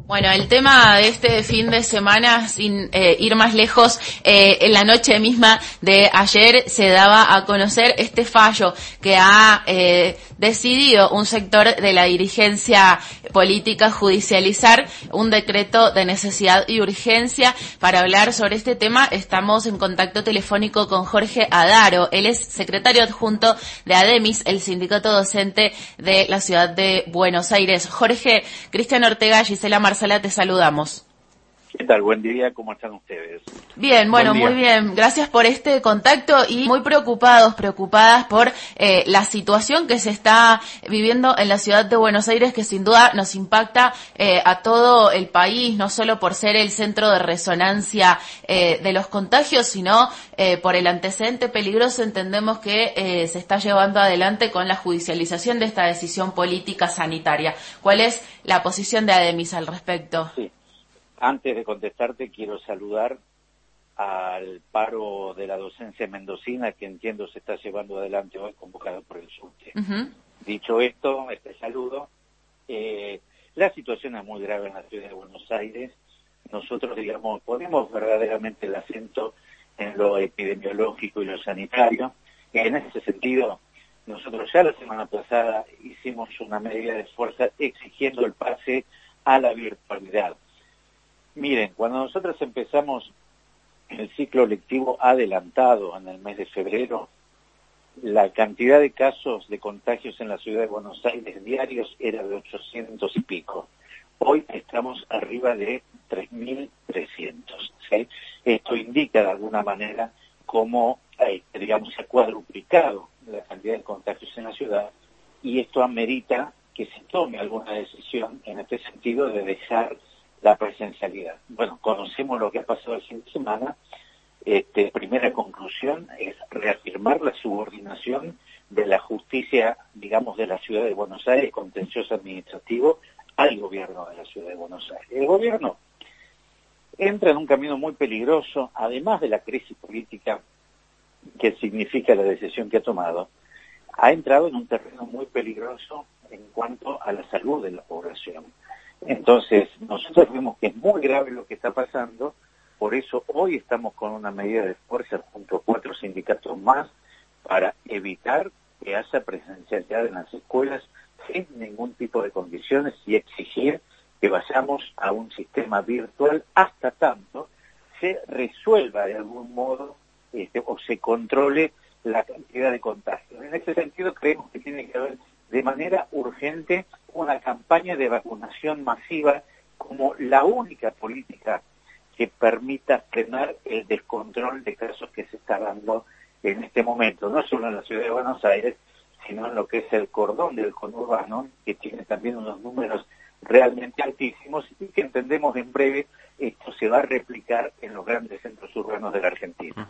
Bueno, el tema de este fin de semana, sin ir más lejos, en la noche misma de ayer se daba a conocer este fallo que ha decidido un sector de la dirigencia política judicializar un decreto de necesidad y urgencia. Para hablar sobre este tema estamos en contacto telefónico con Jorge Adaro. Él es secretario adjunto de ADEMIS, el sindicato docente de la ciudad de Buenos Aires. Jorge, Cristian Ortega, Gisela Marsala, te saludamos. ¿Qué tal? Buen día, ¿cómo están ustedes? Bien, bueno, muy bien. Gracias por este contacto y muy preocupadas por la situación que se está viviendo en la ciudad de Buenos Aires, que sin duda nos impacta a todo el país, no solo por ser el centro de resonancia de los contagios, sino por el antecedente peligroso entendemos que se está llevando adelante con la judicialización de esta decisión política sanitaria. ¿Cuál es la posición de ADEMIS al respecto? Sí. Antes de contestarte, quiero saludar al paro de la docencia mendocina, que entiendo se está llevando adelante hoy, convocado por el SUTE. Dicho esto, este saludo. La situación es muy grave en la ciudad de Buenos Aires. Nosotros, ponemos verdaderamente el acento en lo epidemiológico y lo sanitario. En ese sentido, nosotros ya la semana pasada hicimos una medida de fuerza exigiendo el pase a la virtualidad. Miren, cuando nosotros empezamos el ciclo lectivo adelantado en el mes de febrero, la cantidad de casos de contagios en la ciudad de Buenos Aires diarios era de 800 y pico. Hoy estamos arriba de 3.300. ¿Sí? Esto indica de alguna manera cómo, se ha cuadruplicado la cantidad de contagios en la ciudad, y esto amerita que se tome alguna decisión en este sentido de dejar la presencialidad. Bueno, conocemos lo que ha pasado el fin de semana. Primera conclusión es reafirmar la subordinación de la justicia, de la ciudad de Buenos Aires, contencioso administrativo, al gobierno de la ciudad de Buenos Aires. El gobierno entra en un camino muy peligroso, además de la crisis política que significa la decisión que ha tomado, ha entrado en un terreno muy peligroso en cuanto a la salud de la población. Entonces, nosotros vemos que es muy grave lo que está pasando, por eso hoy estamos con una medida de fuerza junto a 4 sindicatos más para evitar que haya presencialidad en las escuelas sin ningún tipo de condiciones y exigir que vayamos a un sistema virtual hasta tanto se resuelva de algún modo o se controle la cantidad de contagios. En ese sentido, creemos que tiene que haber de manera urgente una campaña de vacunación masiva como la única política que permita frenar el descontrol de casos que se está dando en este momento, no solo en la ciudad de Buenos Aires, sino en lo que es el cordón del conurbano, que tiene también unos números realmente altísimos y que entendemos en breve esto se va a replicar en los grandes centros urbanos de la Argentina.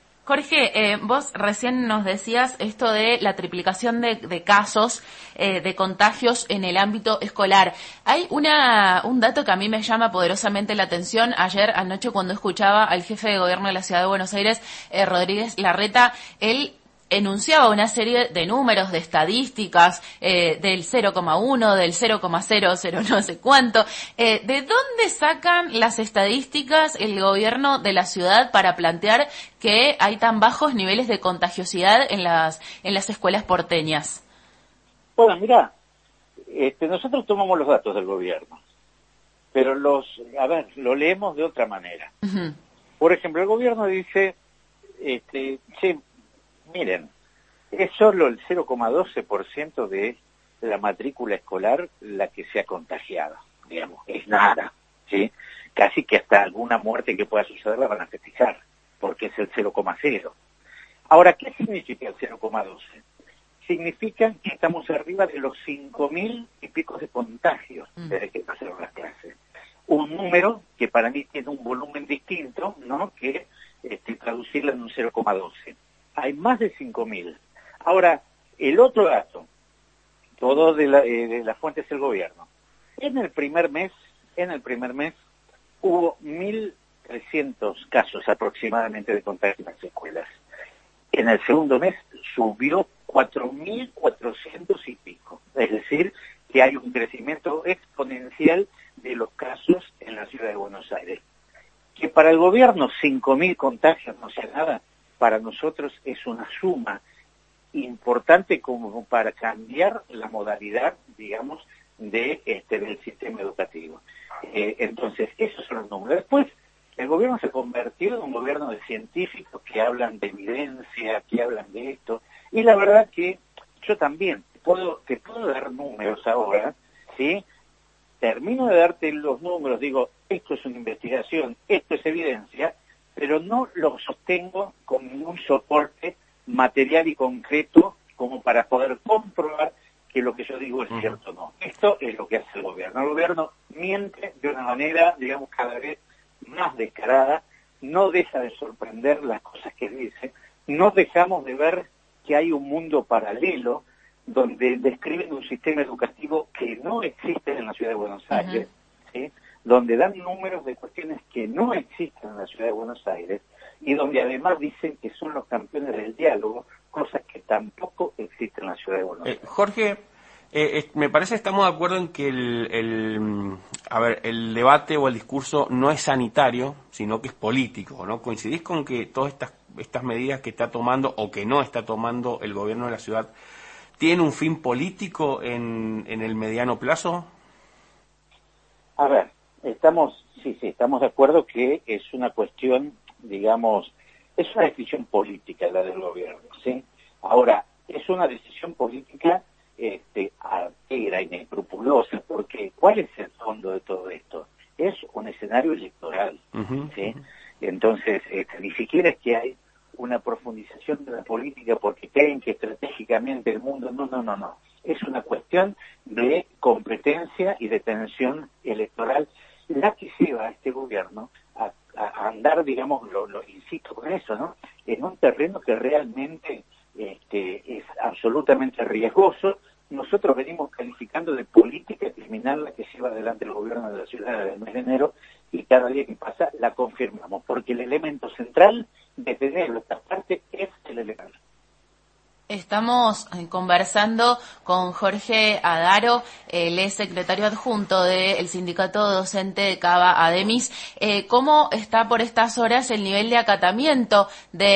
Jorge, vos recién nos decías esto de la triplicación de casos de contagios en el ámbito escolar. Hay un dato que a mí me llama poderosamente la atención. Ayer anoche, cuando escuchaba al jefe de gobierno de la ciudad de Buenos Aires, Rodríguez Larreta, él enunciaba una serie de números, de estadísticas, del 0,1, del 0,00 no sé cuánto. ¿De dónde sacan las estadísticas el gobierno de la ciudad para plantear que hay tan bajos niveles de contagiosidad en las escuelas porteñas? Bueno, mirá, nosotros tomamos los datos del gobierno, pero lo leemos de otra manera. Uh-huh. Por ejemplo, el gobierno dice, miren, es solo el 0,12% de la matrícula escolar la que se ha contagiado, es nada, ¿sí? Casi que hasta alguna muerte que pueda suceder la van a festejar, porque es el 0,0. Ahora, ¿qué significa el 0,12? Significa que estamos arriba de los 5.000 y pico de contagios desde que pasaron las clases. Un número que para mí tiene un volumen distinto, ¿no?, que traducirlo en un 0,12. Hay más de 5.000. Ahora, el otro dato, todo de las fuentes del gobierno. En el primer mes hubo 1.300 casos aproximadamente de contagio en las escuelas. En el segundo mes subió 4.400 y pico. Es decir, que hay un crecimiento exponencial de los casos en la ciudad de Buenos Aires. Que para el gobierno 5.000 contagios no sea nada, para nosotros es una suma importante como para cambiar la modalidad, digamos, del sistema educativo. Entonces, esos son los números. Después, el gobierno se convirtió en un gobierno de científicos que hablan de evidencia, que hablan de esto, y la verdad que yo también te puedo dar números ahora, ¿sí? Termino de darte los números, digo, esto es una investigación, esto es evidencia, pero no lo sostengo con ningún soporte material y concreto como para poder comprobar que lo que yo digo es cierto o no. Esto es lo que hace el gobierno. El gobierno miente de una manera, digamos, cada vez más descarada, no deja de sorprender las cosas que dice, no dejamos de ver que hay un mundo paralelo donde describen un sistema educativo que no existe en la ciudad de Buenos Aires, ¿sí? Donde dan números de cuestiones que no existen en la ciudad de Buenos Aires y donde además dicen que son los campeones del diálogo, cosas que tampoco existen en la ciudad de Buenos Aires. Jorge, me parece que estamos de acuerdo en que el debate o el discurso no es sanitario, sino que es político, ¿no? ¿Coincidís con que todas estas medidas que está tomando o que no está tomando el gobierno de la ciudad tienen un fin político en el mediano plazo? A ver, estamos de acuerdo que es una cuestión, digamos, es una decisión política la del gobierno, ¿sí? Ahora, es una decisión política artera, inescrupulosa, porque ¿cuál es el fondo de todo esto? Es un escenario electoral, ¿sí? Entonces, ni siquiera es que hay una profundización de la política porque creen que estratégicamente el mundo... No. Es una cuestión de competencia y de tensión electoral la que lleva a este gobierno a andar, digamos, lo insisto con eso, ¿no? En un terreno que realmente es absolutamente riesgoso. Nosotros venimos calificando de política criminal la que lleva adelante el gobierno de la ciudad del mes de enero y cada día que pasa la confirmamos, porque el elemento central desde enero esta parte es el elemento. Estamos conversando con Jorge Adaro, él es secretario adjunto del Sindicato Docente de Cava Ademis. ¿Cómo está por estas horas el nivel de acatamiento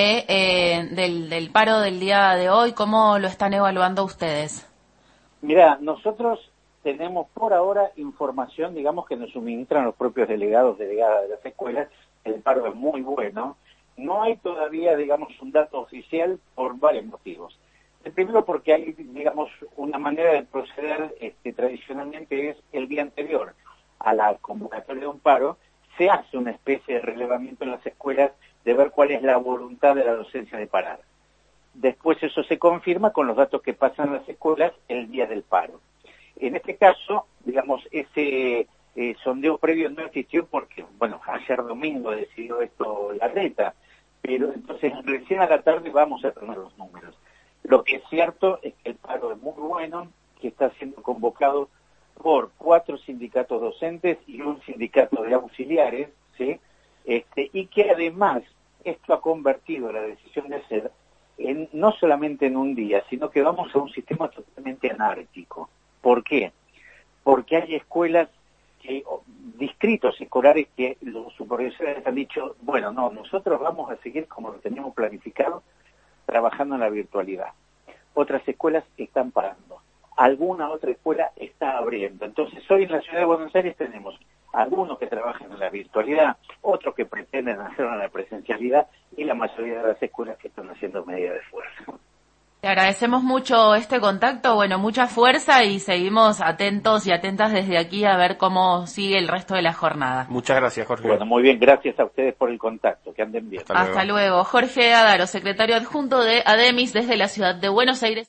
del paro del día de hoy? ¿Cómo lo están evaluando ustedes? Mira, nosotros tenemos por ahora información, digamos, que nos suministran los propios delegadas de las escuelas. El paro es muy bueno. No hay todavía, digamos, un dato oficial por varios motivos. El primero porque hay, digamos, una manera de proceder tradicionalmente es el día anterior a la convocatoria de un paro, se hace una especie de relevamiento en las escuelas de ver cuál es la voluntad de la docencia de parar. Después eso se confirma con los datos que pasan en las escuelas el día del paro. En este caso, digamos, ese sondeo previo no existió porque, bueno, ayer domingo decidió esto la reta, pero entonces recién a la tarde vamos a tener los números. Lo que es cierto es que el paro es muy bueno, que está siendo convocado por 4 sindicatos docentes y un sindicato de auxiliares, ¿sí? Y que además esto ha convertido la decisión de hacer no solamente en un día, sino que vamos a un sistema totalmente anárquico. ¿Por qué? Porque hay escuelas, distritos escolares que los supervisores han dicho, bueno, no, nosotros vamos a seguir como lo teníamos planificado, trabajando en la virtualidad. Otras escuelas están parando. Alguna otra escuela está abriendo. Entonces, hoy en la ciudad de Buenos Aires tenemos algunos que trabajan en la virtualidad, otros que pretenden hacerlo en la presencialidad y la mayoría de las escuelas que están haciendo medidas de fuerza. Te agradecemos mucho este contacto, bueno, mucha fuerza y seguimos atentos y atentas desde aquí a ver cómo sigue el resto de la jornada. Muchas gracias, Jorge. Bueno, muy bien, gracias a ustedes por el contacto, que anden bien. Hasta luego. Jorge Adaro, secretario adjunto de Ademis desde la ciudad de Buenos Aires.